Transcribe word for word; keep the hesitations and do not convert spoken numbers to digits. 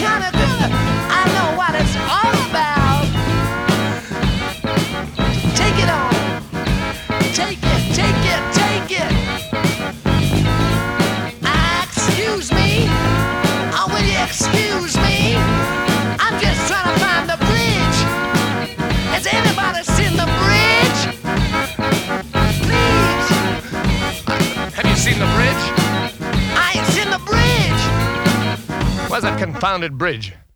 kinda good. I know what it's all about. Take it on. Take it, take it, take it. Ah, excuse me. Oh, will you excuse me? I'm just trying to find the bridge. Has anybody seen the bridge? Please. Have you seen the bridge? I ain't seen the bridge. Where's that confounded bridge?